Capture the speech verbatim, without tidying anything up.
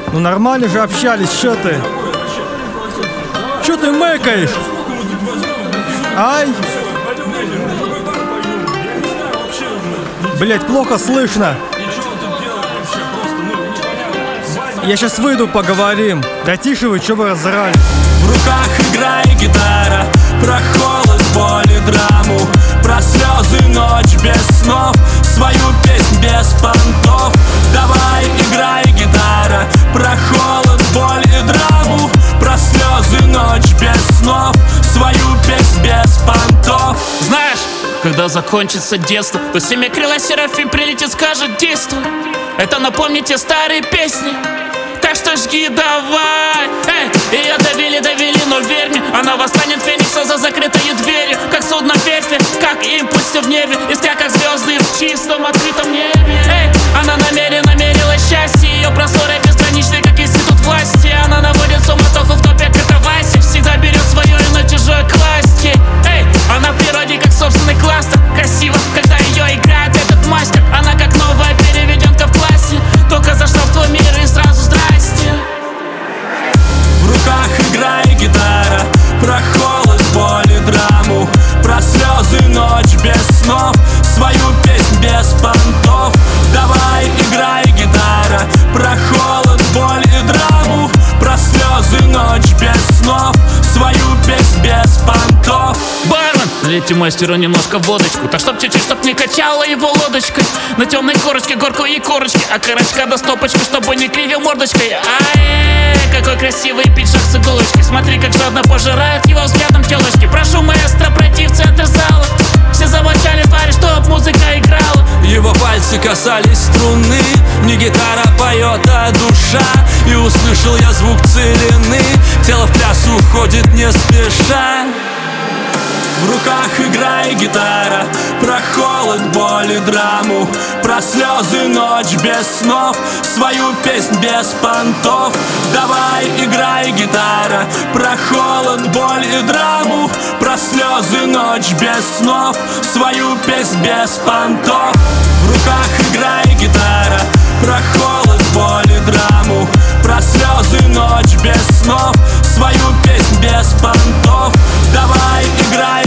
Ну нормально же общались, чё ты? Чё ты мэкаешь? Ай! Блять, плохо слышно. Я сейчас выйду, поговорим. Да тише вы, чё вы разорали? В руках игра и гитара, про холод, боль и драму, про слезы, ночь без снов, свою песнь без понтов. Давай, играй, гитара, про холод, боль и драму, про слезы, ночь без снов, свою песнь без понтов. Знаешь, когда закончится детство, то семикрылый Серафим прилетит, скажет: действуй. Это напомните старые песни. Так что жги давай. Эй, ее давили, давили, но верь мне, она восстанет феникса за закрытой дверью, как судно в верфи, как импульс в небе, искря как звезды в чистом открытом небе. Эй, она намеренно мерила счастье, ее просторы безграничны, как институт власти. Она наводит суматоху в топе, как это Вася, всегда берет свое и на чужое класть. Эй, она в природе, как собственный кластер. Красиво, когда ее играет этот мастер. Она как новая переведенка в классе, только зашла в твой мир и сразу здрасте. В руках игра и гитара, про холод, боль и драму, про слезы, ночь без снов, свою песнь без понтов. Давай, играй, гитара, про холод, боль и драму, про слезы, ночь без снов, свою песнь без понтов. Бармен, налейте мастеру немножко водочку, так чтоб чуть-чуть, чтоб не качала его лодочкой. На темной корочке горку и корочки, а корочка до стопочку, чтобы не кривил мордочкой. Ай, какой красивый пиджак с иголочки, смотри, как жадно пожирает его взглядом телочки. Прошу маэстро пройти в центр зала, все замолчали, твари, чтоб музыка играла. Его пальцы касались струны, не гитара поет, а душа. И услышал я звук целины, тело в пляс уходит не спеша. В руках игра и гитара, про холод, боль и драму, про слезы, ночь без снов, свою песнь без понтов. Давай, играй, гитара, про холод, боль и драму, про слезы, ночь без снов, свою песнь без понтов. В руках игра и гитара, про холод, боль и драму, про слезы, ночь без снов, свою песнь без понтов. Давай, играй,